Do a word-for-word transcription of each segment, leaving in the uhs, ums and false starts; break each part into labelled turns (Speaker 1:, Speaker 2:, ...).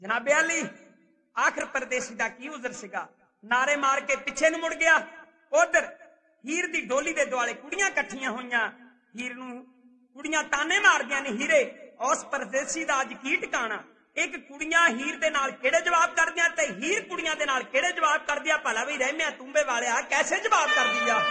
Speaker 1: ਜਨਾਬੇ ਅਲੀ ਆਖਰ ਪਰਦੇਸੀ ਦਾ ਕੀ ਉਜ਼ਰ ਸੀਗਾ, ਨਾਰੇ ਮਾਰ ਕੇ ਪਿੱਛੇ ਨੂੰ ਮੁੜ ਗਿਆ। ਉਧਰ ਹੀਰ ਦੀ ਡੋਲੀ ਦੇ ਦੁਆਲੇ ਕੁੜੀਆਂ ਇਕੱਠੀਆਂ ਹੋਈਆਂ। ਹੀਰ ਨੂੰ ਕੁੜੀਆਂ ਤਾਨੇ ਮਾਰਦੀਆਂ ਨੇ, ਹੀਰੇ ਉਸ ਪਰਦੇਸੀ ਦਾ ਅੱਜ ਕੀ ਟਿਕਾਣਾ। ਇੱਕ ਕੁੜੀਆਂ ਹੀਰ ਦੇ ਨਾਲ ਕਿਹੜੇ ਜਵਾਬ ਕਰਦੀਆਂ ਤੇ ਹੀਰ ਕੁੜੀਆਂ ਦੇ ਨਾਲ ਕਿਹੜੇ ਜਵਾਬ ਕਰਦੀ ਆ। ਭਲਾ ਵੀ ਰਹਿਮਿਆ ਤੂੰਬੇ ਵਾਲਿਆ ਕੈਸੇ ਜਵਾਬ ਕਰਦੀ ਆ।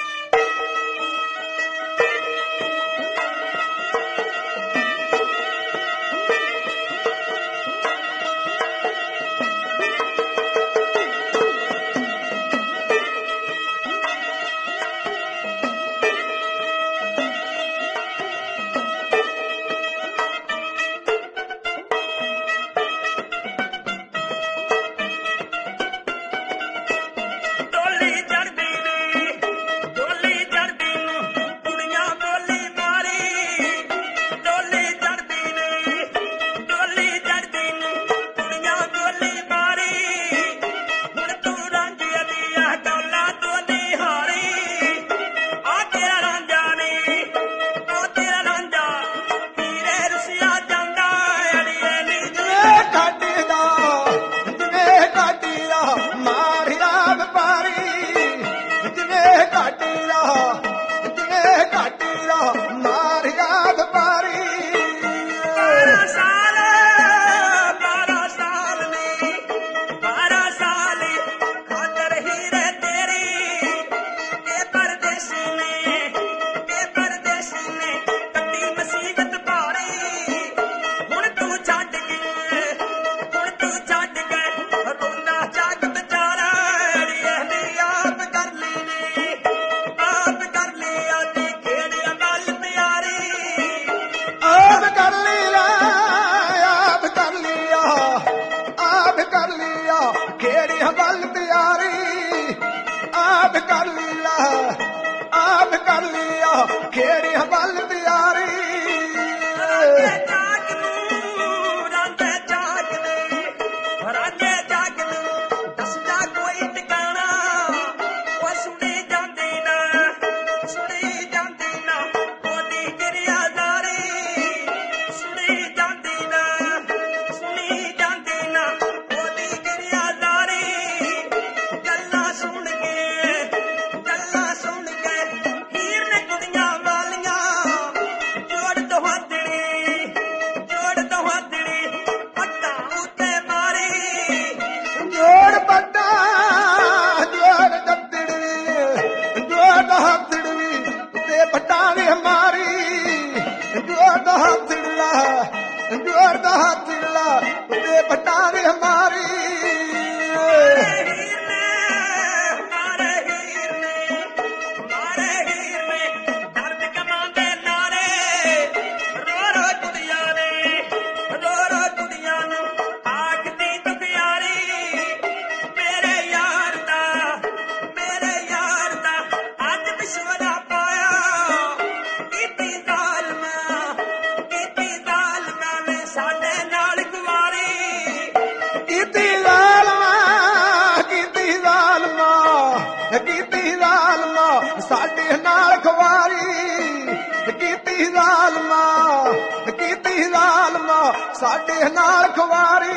Speaker 2: ਸਾਡੇ ਨਾਲ ਖਵਾਰੀ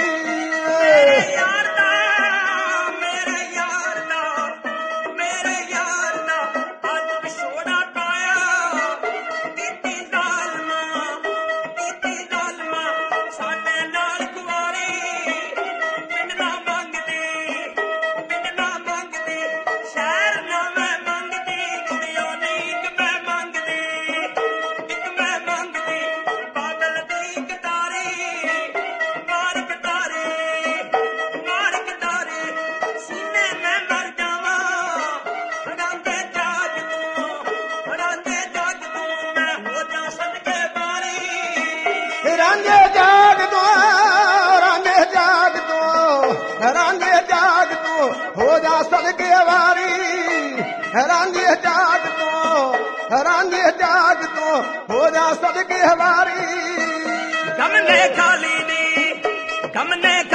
Speaker 1: ਮੇਰੇ ਯਾਰ ਦਾ ਮੇਰੇ ਯਾਰ ਦਾ ਮੇਰੇ ਯਾਰ ਦਾ ਅੱਜ ਵਿਛੋੜਾ ਪਾਇਆ। ਕੀਤੀ ਜ਼ਾਲਮਾ ਕੀਤੀ ਜ਼ਾਲਮਾ ਸਾਡੇ ਨਾਲ ਖਵਾਰੀ। ਪਿੰਡ ਨਾ ਮੰਗਦੀ ਪਿੰਡ ਨਾ ਮੰਗਦੀ ਸ਼ਹਿਰ ਨਾ ਮੈਂ ਮੰਗਦੀ ਕੁੜੀਓ ਨਹੀਂ ਇੱਕ ਮੈਂ ਮੰਗਦੀ ਇੱਕ ਮੈਂ ਮੰਗਦੀ ਬਾਦਲ ਦੀ ਕਟਾਰੀ ਮਾਰ ਕਟਾਰੀ ਮਾਰ ਕਟਾਰੀ ਸੀਨੇ ਮੈਂ ਮਰ ਜਾਵਾਂ ਰਾਂਦੇ ਜਾਗ ਤੂੰ ਰਾਂਦੇ ਜਾਗ ਤੂੰ ਮੈਂ ਹੋ ਜਾ ਸਦਕੇ ਬਾਰੀ।
Speaker 2: ਰਾਂਝੇ ਜਾਗ ਤੂੰ ਰਾਂਝੇ ਜਾਗ ਤੂੰ ਰਾਂਝੇ ਜਾਗ ਤੂੰ ਹੋ ਜਾ ਸਦਕੇ ਵਾਰੀ। ਰਾਂਝੇ ਜਾਗ ਤੂੰ ਰਾਂਝੇ ਜਾਗ ਤੂੰ ਹੋ ਜਾ ਸਦਕੇ ਵਾਰੀ।
Speaker 1: ਗਮ ਨੇ ਖਾਲੀ ਨੀ ਗਮ ਨੇ